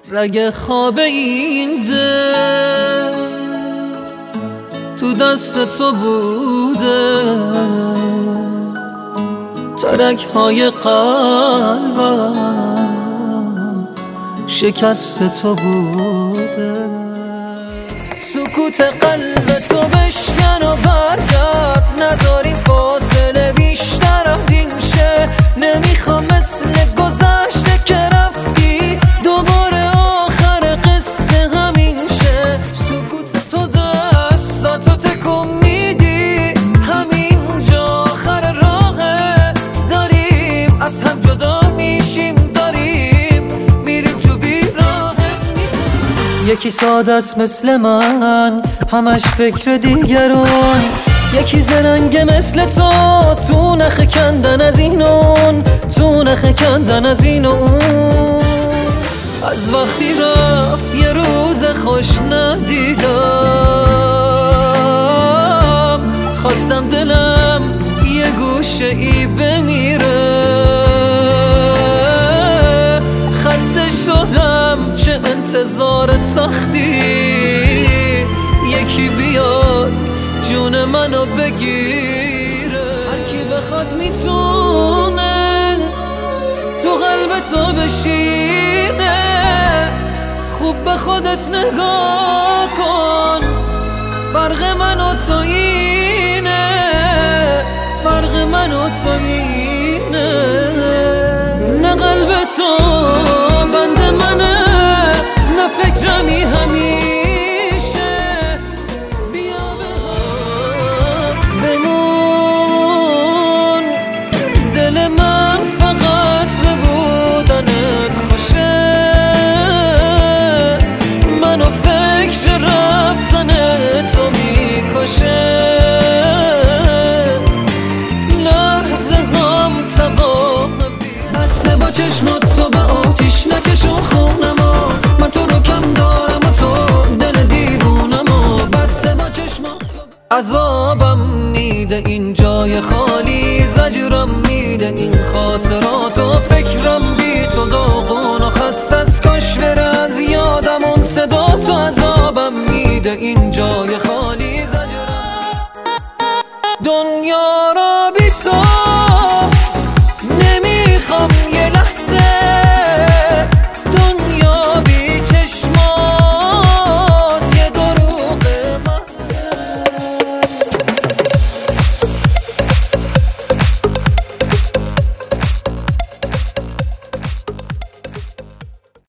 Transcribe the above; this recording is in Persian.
رگ خواب این دل تو دست تو بوده، ترک های قلبم شکست تو بوده. سکوت قلب تو بشکن و برگرد، نذاری فاصله بیشتر از این شه. نمیخوام مثل گذشته که رفتی دوباره آخر قصه همین شه. سکوت تو دستاتو تکون میدی، همینجا آخر راهه. داریم از هم جدا میشیم، داریم میریم تو بیراهه. یکی ساده است مثل من، همش فکر دیگرون. یکی زرنگ مثل تو نخ کندن از این اون، تو نخ کندن از این اون. از وقتی رفت یه روز خوش ندیدم، خواستم دلم یه گوشه ای بمیره. خسته شدم چه انتظار سختی، یکی بیاد جون منو بگیره. هرکی بخواد میتونه تو قلب تو بشینه. خوب به خودت نگاه کن، فرق من و تو اینه، فرق من و تو اینه. نه قلب تو بند منه، نه فکرمی همیشه. بسته با چشمات تو به آتیش نکشون خونمو، من تو رو کم دارم و تو دل دیوونمو. بسته با چشمات تو عذابم میده این جای خالی، زجرم میده این خاطرات و فکرم بی تو داغون و خسته از کاش بره از یادم اون صدا تو. عذابم میده این جای